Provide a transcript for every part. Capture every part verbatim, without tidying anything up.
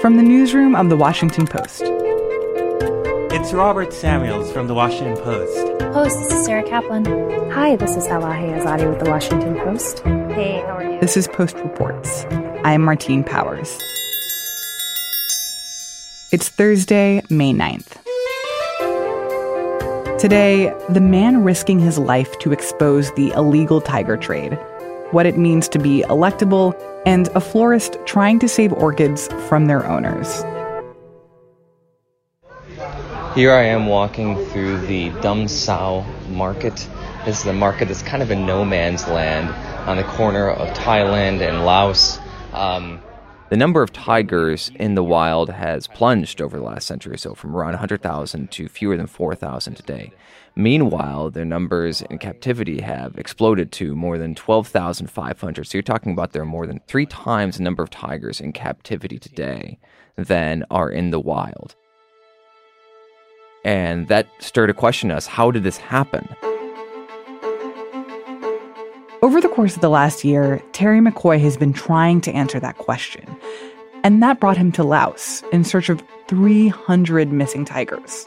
from the newsroom of The Washington Post. It's Robert Samuels from The Washington Post. Host, this is Sarah Kaplan. Hi, this is Elahe Azadi with The Washington Post. Hey, how are you? This is Post Reports. I'm Martine Powers. It's Thursday, May ninth. Today, the man risking his life to expose the illegal tiger trade, what it means to be electable, and a florist trying to save orchids from their owners. Here I am walking through the Dum Sao market. This is a market that's kind of in no man's land on the corner of Thailand and Laos. Um, the number of tigers in the wild has plunged over the last century or so, from around one hundred thousand to fewer than four thousand today. Meanwhile, their numbers in captivity have exploded to more than twelve thousand five hundred. So you're talking about there are more than three times the number of tigers in captivity today than are in the wild. And that stirred a question to us: how did this happen? Over the course of the last year, Terry McCoy has been trying to answer that question. And that brought him to Laos in search of three hundred missing tigers.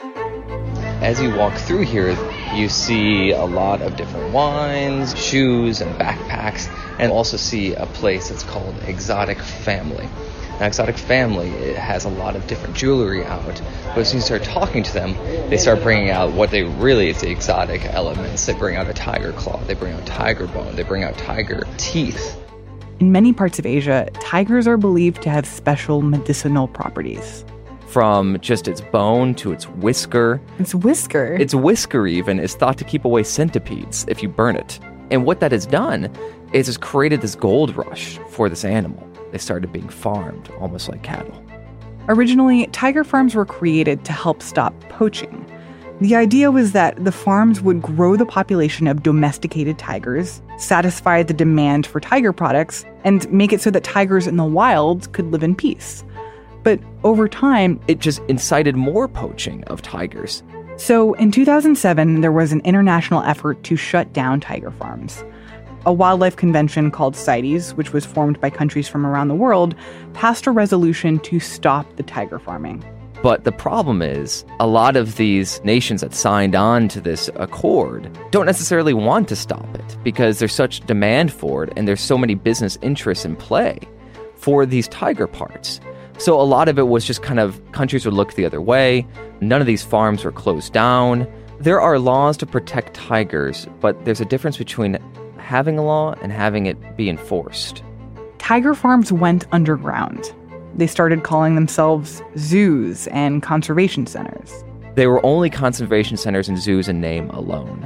As you walk through here, you see a lot of different wines, shoes, and backpacks, and also see a place that's called Exotic Family. Now, Exotic Family, it has a lot of different jewelry out, but as you start talking to them, they start bringing out what they really is the exotic elements. They bring out a tiger claw, they bring out tiger bone, they bring out tiger teeth. In many parts of Asia, tigers are believed to have special medicinal properties. From just its bone to its whisker. Its whisker? Its whisker even is thought to keep away centipedes if you burn it. And what that has done is it's created this gold rush for this animal. They started being farmed, almost like cattle. Originally, tiger farms were created to help stop poaching. The idea was that the farms would grow the population of domesticated tigers, satisfy the demand for tiger products, and make it so that tigers in the wild could live in peace. But over time, it just incited more poaching of tigers. So in two thousand seven, there was an international effort to shut down tiger farms. A wildlife convention called CITES, which was formed by countries from around the world, passed a resolution to stop the tiger farming. But the problem is, a lot of these nations that signed on to this accord don't necessarily want to stop it because there's such demand for it and there's so many business interests in play for these tiger parts. So a lot of it was just kind of countries would look the other way. None of these farms were closed down. There are laws to protect tigers, but there's a difference between having a law and having it be enforced. Tiger farms went underground. They started calling themselves zoos and conservation centers. They were only conservation centers and zoos in name alone.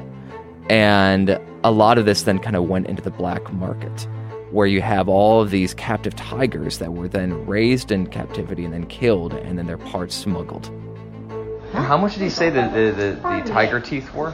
And a lot of this then kind of went into the black market, where you have all of these captive tigers that were then raised in captivity and then killed, and then their parts smuggled. How much did he say the, the, the, the tiger teeth were?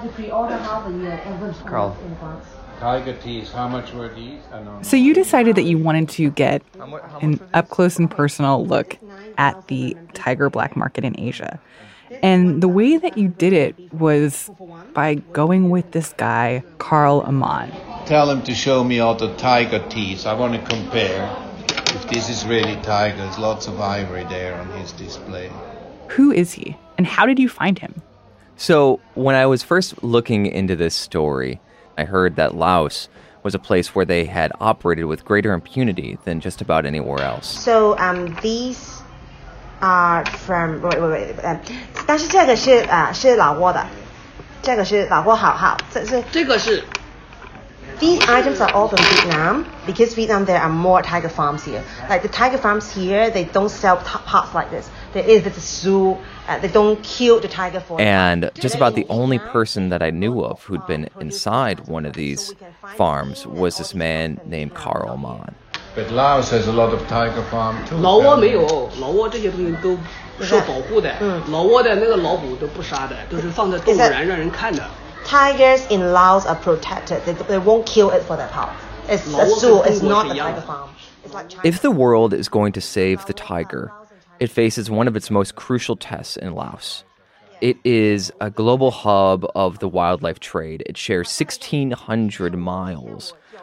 Carl. Tiger teeth, how much were these? I don't know. So you decided that you wanted to get an up-close and personal look at the tiger black market in Asia. And the way that you did it was by going with this guy, Carl Aman. Tell him to show me all the tiger teeth. I want to compare if this is really tiger. There's lots of ivory there on his display. Who is he? And how did you find him? So when I was first looking into this story, I heard that Laos was a place where they had operated with greater impunity than just about anywhere else. So um, these are from wait wait wait， 呃，但是这个是呃是老挝的，这个是老挝好好，这是这个是。These items are all from Vietnam because Vietnam there are more tiger farms here. Like the tiger farms here, they don't sell t- parts like this. There is a zoo. Uh, they don't kill the tiger for. And just about the only person that I knew of who'd been inside one of these farms was this man named Carl Aman. But Laos has a lot of tiger farm too. 老挝没有，老挝这些东西都受保护的。老挝的那个老虎都不杀的，都是放在动物园让人看的。 Tigers in Laos are protected. They, they won't kill it for their parts. It's a zoo. It's not a tiger farm. It's like China. If the world is going to save the tiger, it faces one of its most crucial tests in Laos. It is a global hub of the wildlife trade. It shares sixteen hundred miles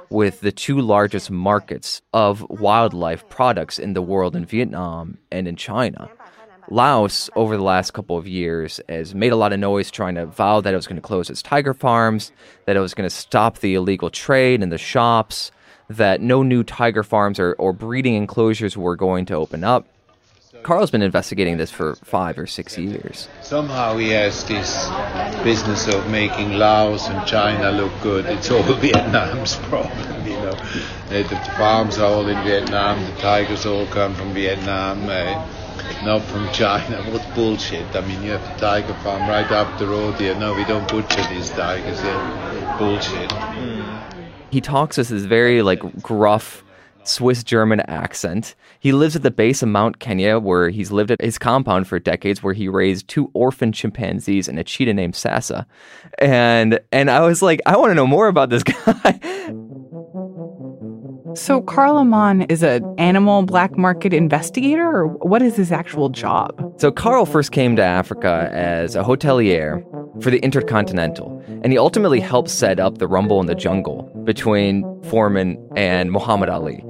with the two largest markets of wildlife products in the world in Vietnam and in China. Laos, over the last couple of years, has made a lot of noise trying to vow that it was going to close its tiger farms, that it was going to stop the illegal trade in the shops, that no new tiger farms or, or breeding enclosures were going to open up. Carl's been investigating this for five or six years. Somehow he has this business of making Laos and China look good. It's all Vietnam's problem, you know. The, the farms are all in Vietnam, the tigers all come from Vietnam. Uh, Not from China. What bullshit. I mean, you have a tiger farm right up the road here. No, we don't butcher these tigers here. Bullshit. Mm. He talks with this very, like, gruff Swiss-German accent. He lives at the base of Mount Kenya, where he's lived at his compound for decades, where he raised two orphan chimpanzees and a cheetah named Sasa. And, and I was like, I want to know more about this guy. So Carl Amon is an animal black market investigator, or what is his actual job? So Carl first came to Africa as a hotelier for the Intercontinental, and he ultimately helped set up the Rumble in the Jungle between Foreman and Muhammad Ali.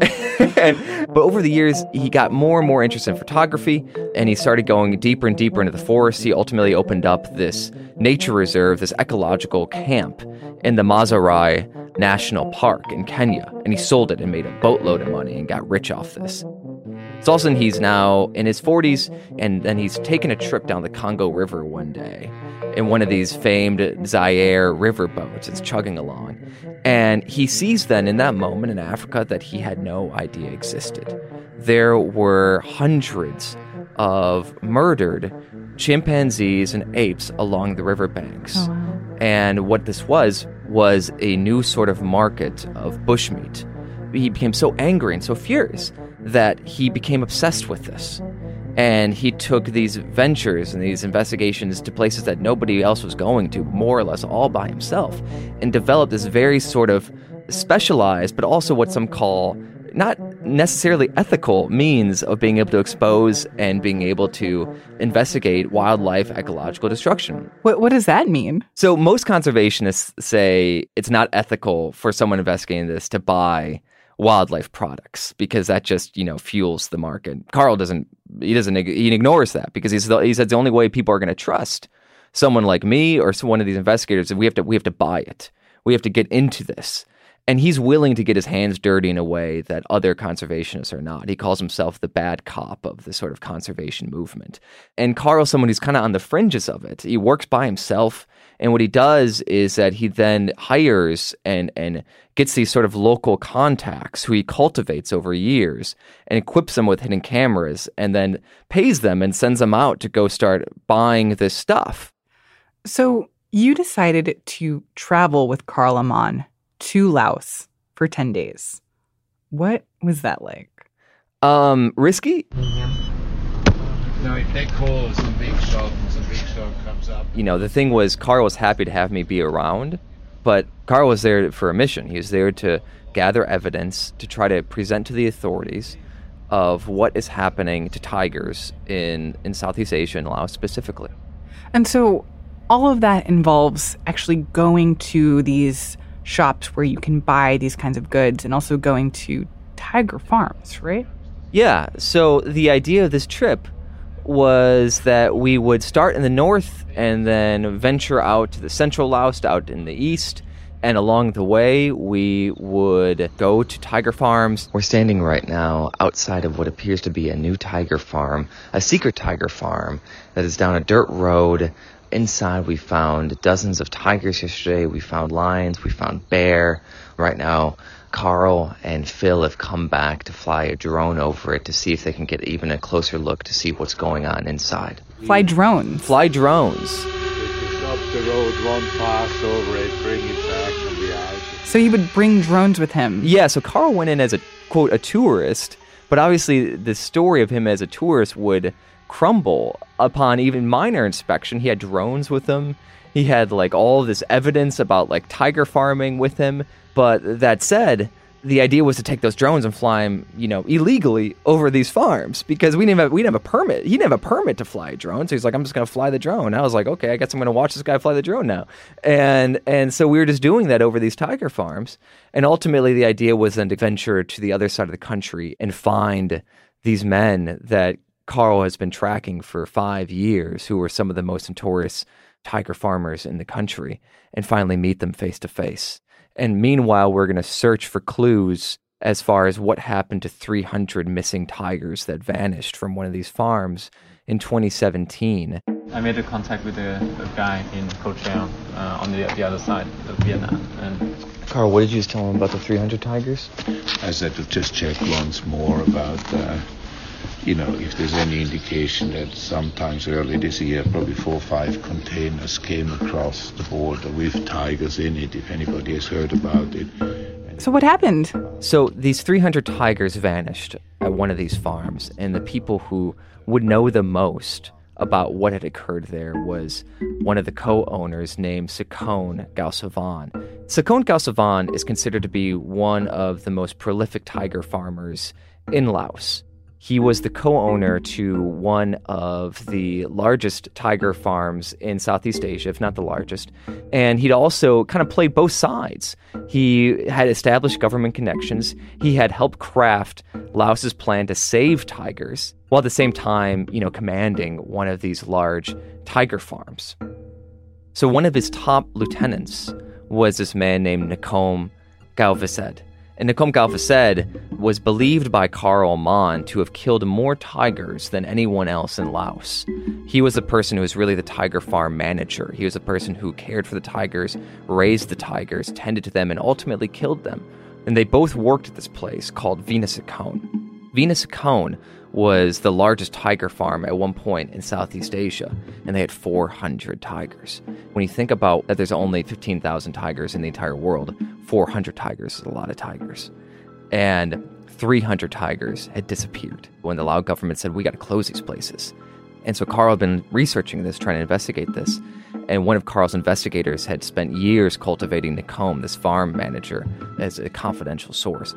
and, but over the years, he got more and more interested in photography, and he started going deeper and deeper into the forest. He ultimately opened up this nature reserve, this ecological camp in the Maasai National Park in Kenya, and he sold it and made a boatload of money and got rich off this. So all of a sudden, he's now in his forties, and then he's taken a trip down the Congo River one day in one of these famed Zaire river boats. It's chugging along. And he sees then in that moment in Africa that he had no idea existed. There were hundreds of murdered chimpanzees and apes along the riverbanks. Oh, wow. And what this was, was a new sort of market of bushmeat. He became so angry and so furious that he became obsessed with this. And he took these ventures and these investigations to places that nobody else was going to, more or less all by himself, and developed this very sort of specialized, but also what some call not necessarily ethical means of being able to expose and being able to investigate wildlife ecological destruction. What, what does that mean? So most conservationists say it's not ethical for someone investigating this to buy wildlife products because that just, you know, fuels the market. Carl doesn't, he doesn't, he ignores that because he's the, he says the only way people are going to trust someone like me or one of these investigators is we have to, we have to buy it. We have to get into this. And he's willing to get his hands dirty in a way that other conservationists are not. He calls himself the bad cop of the sort of conservation movement. And Carl's someone who's kind of on the fringes of it. He works by himself. And what he does is that he then hires and, and gets these sort of local contacts who he cultivates over years and equips them with hidden cameras and then pays them and sends them out to go start buying this stuff. So you decided to travel with Carl Amon to Laos for ten days. What was that like? Um, risky? No, if they call some big shot and some big shot comes up. You know, the thing was, Carl was happy to have me be around, but Carl was there for a mission. He was there to gather evidence, to try to present to the authorities of what is happening to tigers in, in Southeast Asia and Laos specifically. And so all of that involves actually going to these shops where you can buy these kinds of goods and also going to tiger farms, right? Yeah, so the idea of this trip was that we would start in the north and then venture out to the central Laos, out in the east, and along the way we would go to tiger farms. We're standing right now outside of what appears to be a new tiger farm, a secret tiger farm that is down a dirt road. Inside, we found dozens of tigers yesterday. We found lions. We found bear. Right now, Carl and Phil have come back to fly a drone over it to see if they can get even a closer look to see what's going on inside. Fly drones? Fly drones. Stop the road, run fast over it, bring it back from the eye. So he would bring drones with him? Yeah, so Carl went in as a, quote, a tourist, but obviously the story of him as a tourist would crumble upon even minor inspection. He had drones with him. He had like all this evidence about like tiger farming with him. But that said, the idea was to take those drones and fly them, you know, illegally over these farms because we didn't have we didn't have a permit. He didn't have a permit to fly a drone, so he's like, I'm just going to fly the drone. And I was like, okay, I guess I'm going to watch this guy fly the drone now. And and so we were just doing that over these tiger farms. And ultimately, the idea was then to venture to the other side of the country and find these men that Carl has been tracking for five years, who were some of the most notorious tiger farmers in the country, and finally meet them face to face. And meanwhile, we're going to search for clues as far as what happened to three hundred missing tigers that vanished from one of these farms in twenty seventeen. I made a contact with a, a guy in Cô Treo uh, on the, the other side of Vietnam. And Carl, what did you just tell him about the three hundred tigers? I said to just check once more about, uh, you know, if there's any indication that sometimes early this year, probably four or five containers came across the border with tigers in it, if anybody has heard about it. So what happened? So these three hundred tigers vanished at one of these farms, and the people who would know the most about what had occurred there was one of the co-owners named Sakon Gausavan. Sakon Gausavan is considered to be one of the most prolific tiger farmers in Laos. He was the co-owner to one of the largest tiger farms in Southeast Asia, if not the largest. And he'd also kind of played both sides. He had established government connections. He had helped craft Laos's plan to save tigers, while at the same time, you know, commanding one of these large tiger farms. So one of his top lieutenants was this man named Nakhom Galvesed. And Nakhom Galvesed was believed by Carl Mon to have killed more tigers than anyone else in Laos. He was the person who was really the tiger farm manager. He was the person who cared for the tigers, raised the tigers, tended to them, and ultimately killed them. And they both worked at this place called Vinasekon. Vinasekon was the largest tiger farm at one point in Southeast Asia, and they had four hundred tigers. When you think about that there's only fifteen thousand tigers in the entire world, four hundred tigers is a lot of tigers. And three hundred tigers had disappeared when the Lao government said, we got to close these places. And so Carl had been researching this, trying to investigate this, and one of Carl's investigators had spent years cultivating Nakhom, this farm manager, as a confidential source.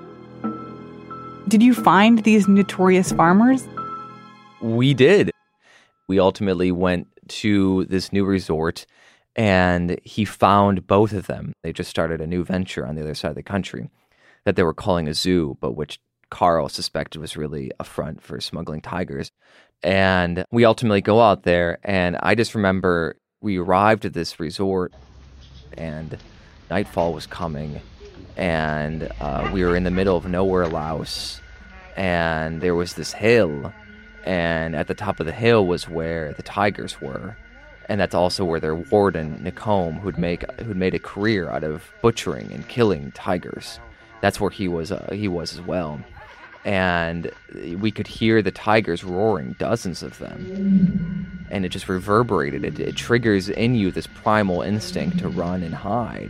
Did you find these notorious farmers? We did. We ultimately went to this new resort, and he found both of them. They just started a new venture on the other side of the country that they were calling a zoo, but which Carl suspected was really a front for smuggling tigers. And we ultimately go out there, and I just remember we arrived at this resort, and nightfall was coming, and uh, we were in the middle of nowhere, Laos, and there was this hill, and at the top of the hill was where the tigers were, and that's also where their warden, Nakhom, who'd make who'd made a career out of butchering and killing tigers. That's where he was. Uh, he was as well, and we could hear the tigers roaring, dozens of them, and it just reverberated. It, it triggers in you this primal instinct to run and hide.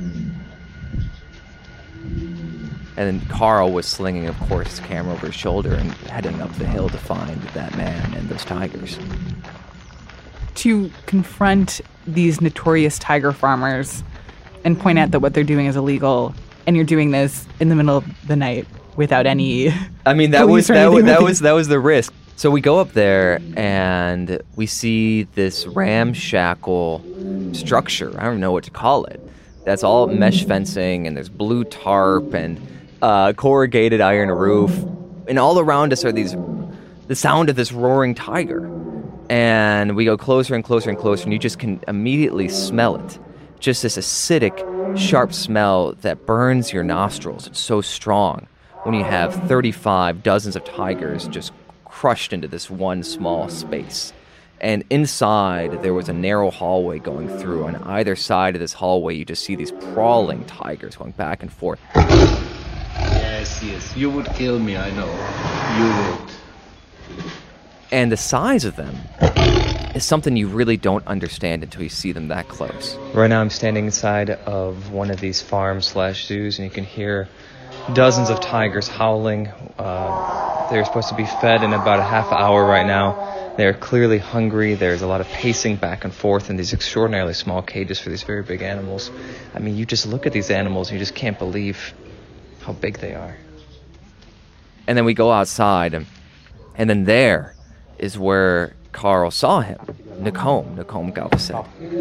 And then Carl was slinging, of course, his camera over his shoulder and heading up the hill to find that man and those tigers. To confront these notorious tiger farmers and point out that what they're doing is illegal, and you're doing this in the middle of the night without any. I mean, that was that was that was that was the risk. So we go up there and we see this ramshackle structure. I don't know what to call it. That's all mesh fencing, and there's blue tarp and uh, corrugated iron roof, and all around us are these the sound of this roaring tiger. And we go closer and closer and closer, and you just can immediately smell it. Just this acidic, sharp smell that burns your nostrils. It's so strong when you have thirty-five dozens of tigers just crushed into this one small space. And inside, there was a narrow hallway going through. On either side of this hallway, you just see these crawling tigers going back and forth. Yes, yes. You would kill me, I know. You would. And the size of them is something you really don't understand until you see them that close. Right now I'm standing inside of one of these farms slash zoos, and you can hear dozens of tigers howling. Uh, they're supposed to be fed in about a half hour right now. They're clearly hungry. There's a lot of pacing back and forth in these extraordinarily small cages for these very big animals. I mean, you just look at these animals and you just can't believe how big they are. And then we go outside, and, and then there is where Carl saw him, Nakom, Nakom Galveston.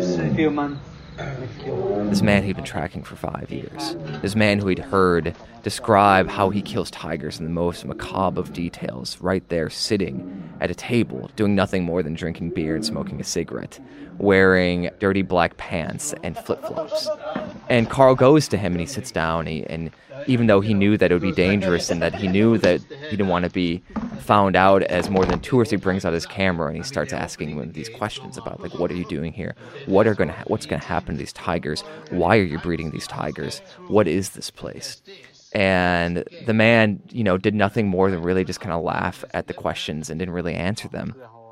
This man he'd been tracking for five years. This man who he'd heard describe how he kills tigers in the most macabre of details, right there sitting at a table, doing nothing more than drinking beer and smoking a cigarette, wearing dirty black pants and flip-flops. And Carl goes to him and he sits down, he, and even though he knew that it would be dangerous and that he knew that he didn't want to be found out as more than tourists, he brings out his camera and he starts asking him these questions about, like, what are you doing here? What are going to ha- what's going to happen to these tigers? Why are you breeding these tigers? What is this place? And the man, you know, did nothing more than really just kind of laugh at the questions and didn't really answer them.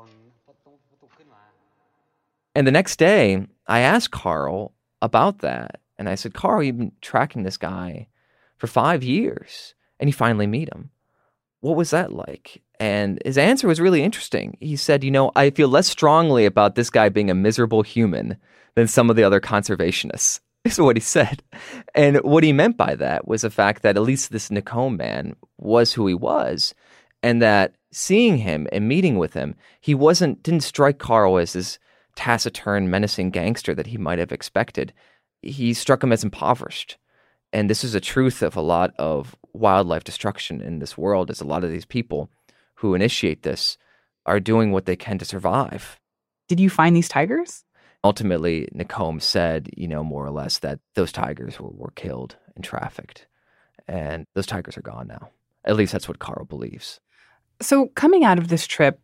And the next day, I asked Carl about that. And I said, Carl, you've been tracking this guy for five years, and you finally meet him. What was that like? And his answer was really interesting. He said, you know, I feel less strongly about this guy being a miserable human than some of the other conservationists. Is what he said. And what he meant by that was the fact that at least this Nakom man was who he was, and that seeing him and meeting with him, he wasn't didn't strike Carl as this taciturn, menacing gangster that he might have expected. He struck him as impoverished. And this is a truth of a lot of wildlife destruction in this world, is a lot of these people who initiate this are doing what they can to survive. Did you find these tigers? Ultimately, Nakom said, you know, more or less that those tigers were, were killed and trafficked. And those tigers are gone now. At least that's what Carl believes. So coming out of this trip,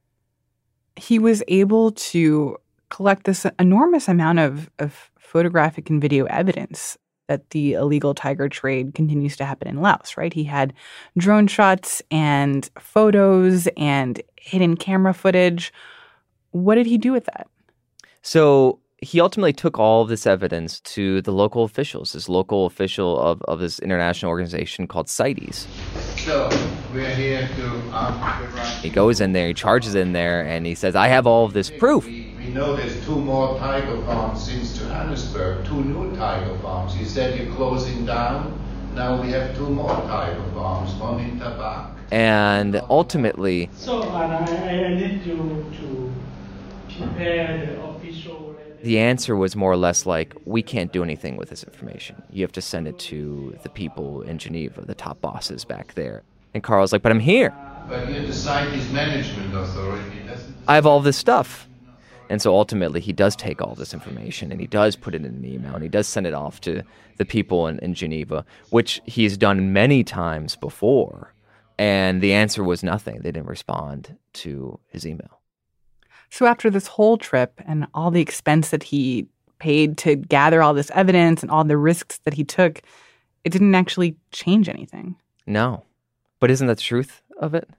he was able to collect this enormous amount of, of photographic and video evidence that the illegal tiger trade continues to happen in Laos, right? He had drone shots and photos and hidden camera footage. What did he do with that? So he ultimately took all of this evidence to the local officials, this local official of, of this international organization called CITES. So, we're here to... Um, he goes in there, he charges in there, and he says, I have all of this proof. We, we know there's two more tiger farms since Johannesburg, two new tiger farms. You said you're closing down. Now we have two more tiger farms, one in Tabak. And ultimately... So, I, I need you to prepare the official... The answer was more or less like, we can't do anything with this information. You have to send it to the people in Geneva, the top bosses back there. And Carl's like, but I'm here. But you're the CITES management authority. Doesn't I have all this stuff. And so ultimately, he does take all this information and he does put it in an email and he does send it off to the people in, in Geneva, which he's done many times before. And the answer was nothing. They didn't respond to his email. So after this whole trip and all the expense that he paid to gather all this evidence and all the risks that he took, it didn't actually change anything. No. But isn't that the truth of it?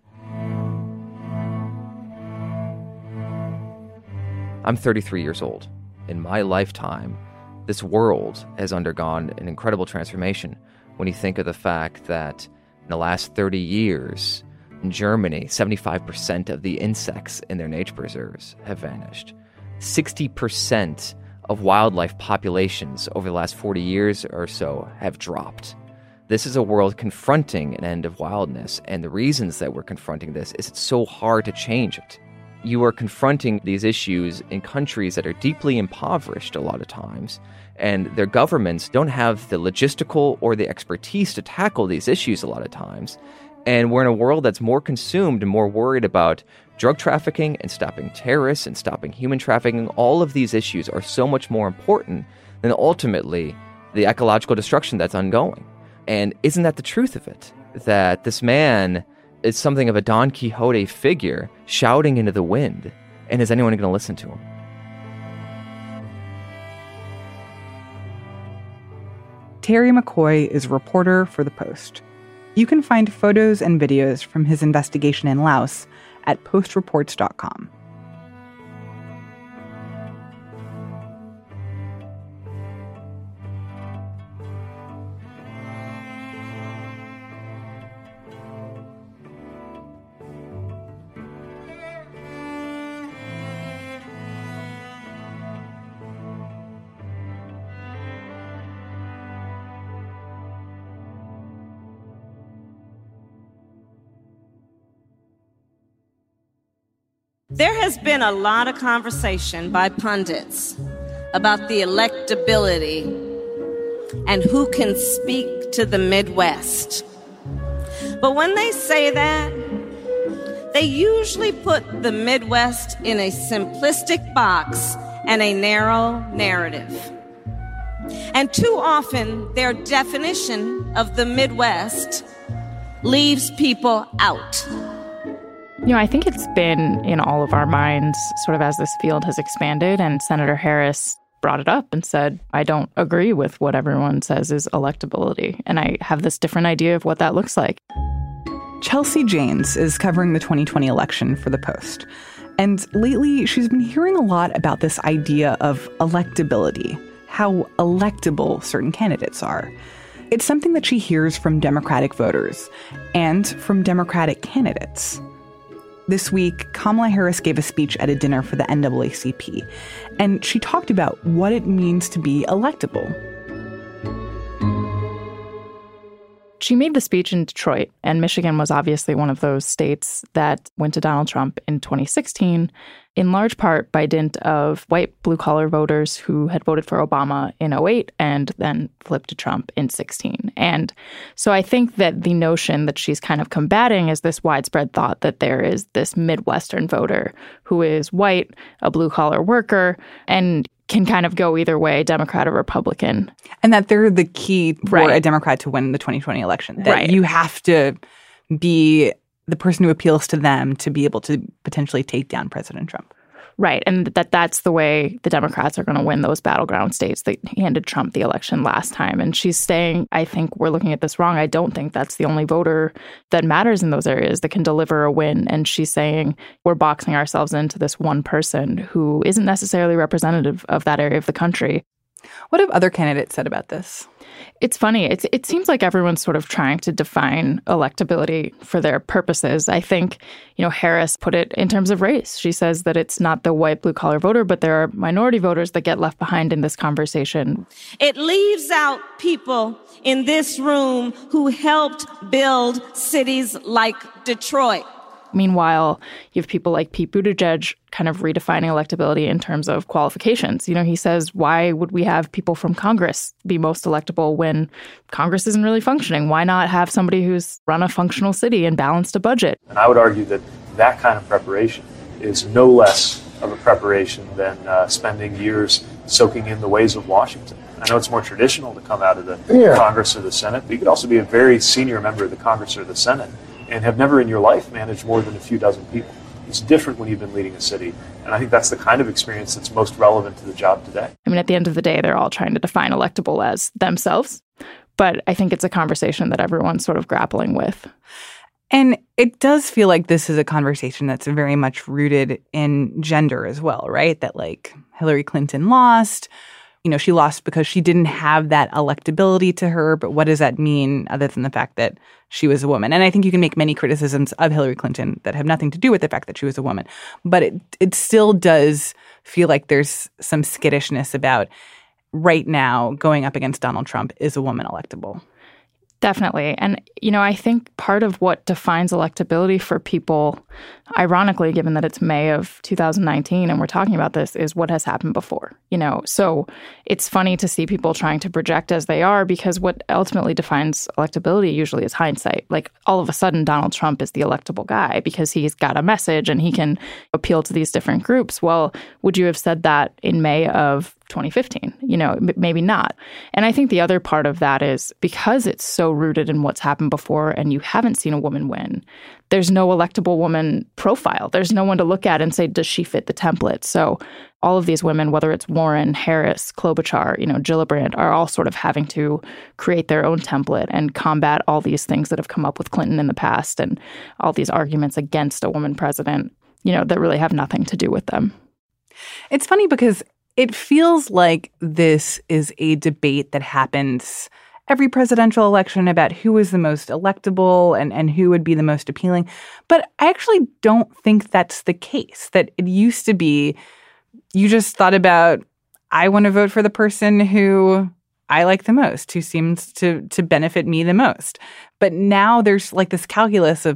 I'm thirty-three years old. In my lifetime, this world has undergone an incredible transformation when you think of the fact that in the last thirty years, in Germany, seventy-five percent of the insects in their nature preserves have vanished. sixty percent of wildlife populations over the last forty years or so have dropped. This is a world confronting an end of wildness, and the reasons that we're confronting this is it's so hard to change it. You are confronting these issues in countries that are deeply impoverished a lot of times, and their governments don't have the logistical or the expertise to tackle these issues a lot of times. And we're in a world that's more consumed and more worried about drug trafficking and stopping terrorists and stopping human trafficking. All of these issues are so much more important than ultimately the ecological destruction that's ongoing. And isn't that the truth of it? That this man is something of a Don Quixote figure shouting into the wind. And is anyone going to listen to him? Terry McCoy is a reporter for The Post. You can find photos and videos from his investigation in Laos at post reports dot com. There has been a lot of conversation by pundits about the electability and who can speak to the Midwest. But when they say that, they usually put the Midwest in a simplistic box and a narrow narrative. And too often, their definition of the Midwest leaves people out. You know, I think it's been in all of our minds sort of as this field has expanded, and Senator Harris brought it up and said, I don't agree with what everyone says is electability, and I have this different idea of what that looks like. Chelsea Janes is covering the twenty twenty election for The Post. And lately, she's been hearing a lot about this idea of electability, how electable certain candidates are. It's something that she hears from Democratic voters and from Democratic candidates. This week, Kamala Harris gave a speech at a dinner for the N double A C P, and she talked about what it means to be electable. She made the speech in Detroit, and Michigan was obviously one of those states that went to Donald Trump in twenty sixteen, in large part by dint of white blue-collar voters who had voted for Obama in oh eight and then flipped to Trump in sixteen. And so I think that the notion that she's kind of combating is this widespread thought that there is this Midwestern voter who is white, a blue-collar worker, and can kind of go either way, Democrat or Republican. And that they're the key for right. a Democrat to win the twenty twenty election. That right. you have to be the person who appeals to them to be able to potentially take down President Trump. Right. And that that's the way the Democrats are going to win those battleground states that handed Trump the election last time. And she's saying, I think we're looking at this wrong. I don't think that's the only voter that matters in those areas that can deliver a win. And she's saying we're boxing ourselves into this one person who isn't necessarily representative of that area of the country. What have other candidates said about this? It's funny. It's, it seems like everyone's sort of trying to define electability for their purposes. I think, you know, Harris put it in terms of race. She says that it's not the white blue-collar voter, but there are minority voters that get left behind in this conversation. It leaves out people in this room who helped build cities like Detroit. Meanwhile, you have people like Pete Buttigieg kind of redefining electability in terms of qualifications. You know, he says, why would we have people from Congress be most electable when Congress isn't really functioning? Why not have somebody who's run a functional city and balanced a budget? And I would argue that that kind of preparation is no less of a preparation than uh, spending years soaking in the ways of Washington. I know it's more traditional to come out of the yeah. Congress or the Senate, but you could also be a very senior member of the Congress or the Senate and have never in your life managed more than a few dozen people. It's different when you've been leading a city. And I think that's the kind of experience that's most relevant to the job today. I mean, at the end of the day, they're all trying to define electable as themselves. But I think it's a conversation that everyone's sort of grappling with. And it does feel like this is a conversation that's very much rooted in gender as well, right? That like Hillary Clinton lost. You know, she lost because she didn't have that electability to her. But what does that mean other than the fact that she was a woman? And I think you can make many criticisms of Hillary Clinton that have nothing to do with the fact that she was a woman. But it it still does feel like there's some skittishness about right now going up against Donald Trump, is a woman electable? Definitely. And, you know, I think part of what defines electability for people, ironically, given that it's May of two thousand nineteen and we're talking about this, is what has happened before. You know, so it's funny to see people trying to project as they are, because what ultimately defines electability usually is hindsight. Like all of a sudden, Donald Trump is the electable guy because he's got a message and he can appeal to these different groups. Well, would you have said that in May of twenty fifteen? You know, m- maybe not. And I think the other part of that is because it's so rooted in what's happened before and you haven't seen a woman win, there's no electable woman profile. There's no one to look at and say, does she fit the template? So all of these women, whether it's Warren, Harris, Klobuchar, you know, Gillibrand, are all sort of having to create their own template and combat all these things that have come up with Clinton in the past and all these arguments against a woman president, you know, that really have nothing to do with them. It's funny because it feels like this is a debate that happens every presidential election about who is the most electable and, and who would be the most appealing. But I actually don't think that's the case, that it used to be you just thought about, I want to vote for the person who I like the most, who seems to to benefit me the most. But now there's like this calculus of,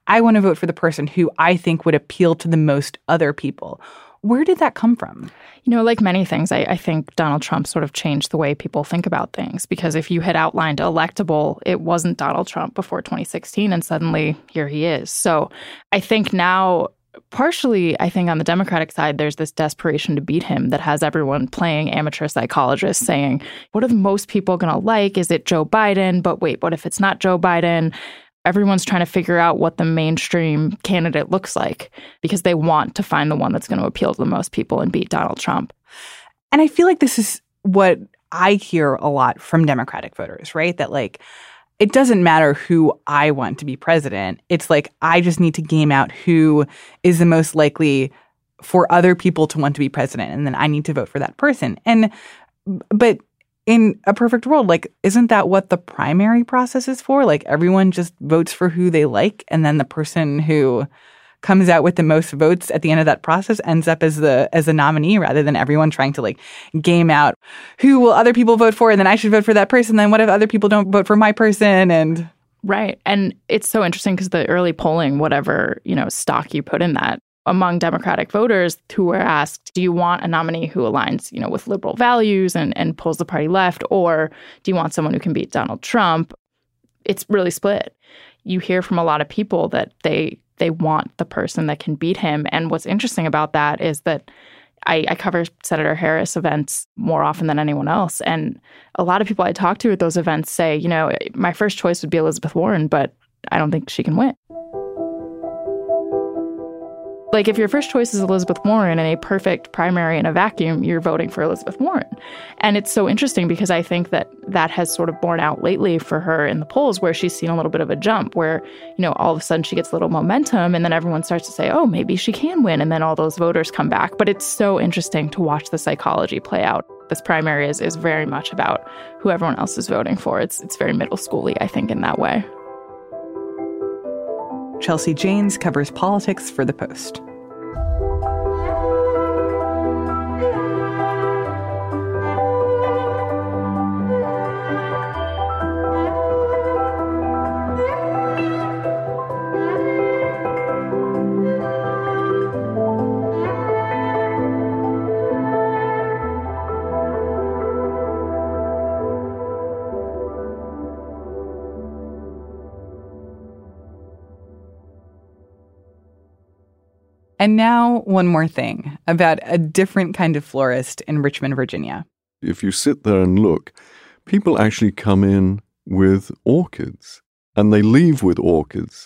I want to vote for the person who I think would appeal to the most other people. Where did that come from? You know, like many things, I, I think Donald Trump sort of changed the way people think about things. Because if you had outlined electable, it wasn't Donald Trump before twenty sixteen, and suddenly here he is. So I think now, partially, I think on the Democratic side, there's this desperation to beat him that has everyone playing amateur psychologists saying, what are most people going to like? Is it Joe Biden? But wait, what if it's not Joe Biden? Everyone's trying to figure out what the mainstream candidate looks like because they want to find the one that's going to appeal to the most people and beat Donald Trump. And I feel like this is what I hear a lot from Democratic voters, right? That like, it doesn't matter who I want to be president. It's like, I just need to game out who is the most likely for other people to want to be president. And then I need to vote for that person. And, but in a perfect world, like, isn't that what the primary process is for? Like, everyone just votes for who they like, and then the person who comes out with the most votes at the end of that process ends up as the as a nominee, rather than everyone trying to like game out who will other people vote for, and then I should vote for that person. Then what if other people don't vote for my person? And right. And it's so interesting because the early polling, whatever, you know, stock you put in that, among Democratic voters who were asked, do you want a nominee who aligns, you know, with liberal values and, and pulls the party left, or do you want someone who can beat Donald Trump? It's really split. You hear from a lot of people that they they want the person that can beat him. And what's interesting about that is that I, I cover Senator Harris events more often than anyone else. And a lot of people I talk to at those events say, you know, my first choice would be Elizabeth Warren, but I don't think she can win. Like, if your first choice is Elizabeth Warren in a perfect primary in a vacuum, you're voting for Elizabeth Warren. And it's so interesting because I think that that has sort of borne out lately for her in the polls, where she's seen a little bit of a jump where, you know, all of a sudden she gets a little momentum and then everyone starts to say, oh, maybe she can win. And then all those voters come back. But it's so interesting to watch the psychology play out. This primary is, is very much about who everyone else is voting for. It's, it's very middle schooly, I think, in that way. Chelsea Janes covers politics for The Post. And now, one more thing about a different kind of florist in Richmond, Virginia. If you sit there and look, people actually come in with orchids, and they leave with orchids.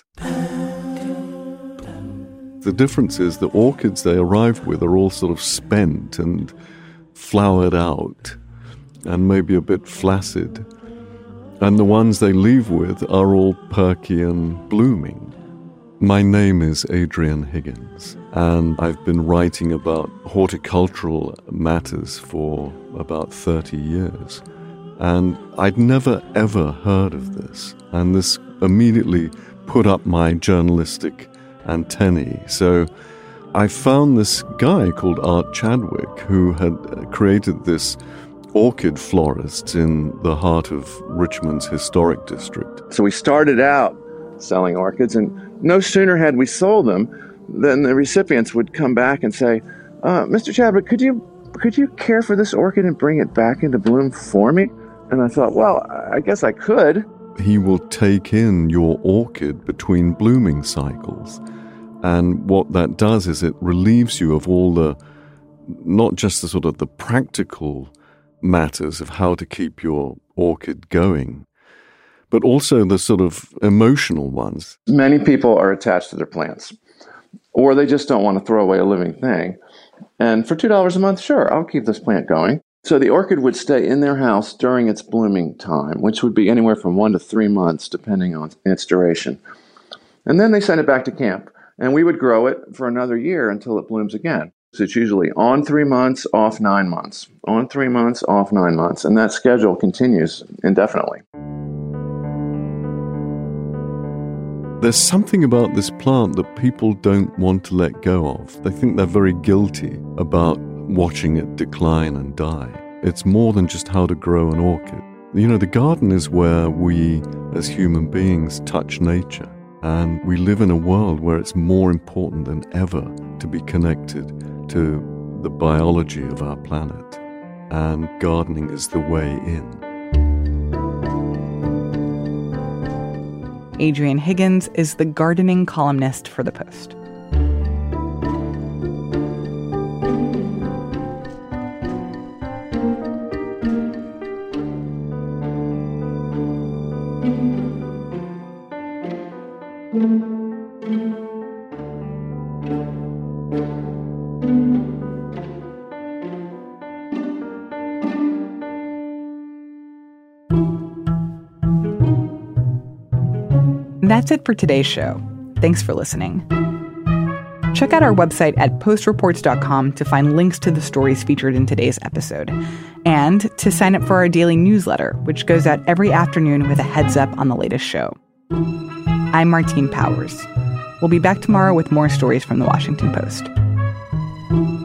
The difference is the orchids they arrive with are all sort of spent and flowered out, and maybe a bit flaccid. And the ones they leave with are all perky and blooming. My name is Adrian Higgins, and I've been writing about horticultural matters for about thirty years. And I'd never, ever heard of this. And this immediately put up my journalistic antennae. So I found this guy called Art Chadwick, who had created this orchid florist in the heart of Richmond's historic district. So we started out selling orchids, and no sooner had we sold them than the recipients would come back and say, uh, Mister Chadwick, could you could you care for this orchid and bring it back into bloom for me? And I thought, well, I guess I could. He will take in your orchid between blooming cycles. And what that does is it relieves you of all the, not just the sort of the practical matters of how to keep your orchid going, but also the sort of emotional ones. Many people are attached to their plants, or they just don't want to throw away a living thing. And for two dollars a month, sure, I'll keep this plant going. So the orchid would stay in their house during its blooming time, which would be anywhere from one to three months, depending on its duration. And then they send it back to camp, and we would grow it for another year until it blooms again. So it's usually on three months, off nine months, on three months, off nine months, and that schedule continues indefinitely. There's something about this plant that people don't want to let go of. They think they're very guilty about watching it decline and die. It's more than just how to grow an orchid. You know, the garden is where we, as human beings, touch nature. And we live in a world where it's more important than ever to be connected to the biology of our planet. And gardening is the way in. Adrienne Higgins is the gardening columnist for The Post. That's it for today's show. Thanks for listening. Check out our website at post reports dot com to find links to the stories featured in today's episode, and to sign up for our daily newsletter, which goes out every afternoon with a heads up on the latest show. I'm Martine Powers. We'll be back tomorrow with more stories from the Washington Post.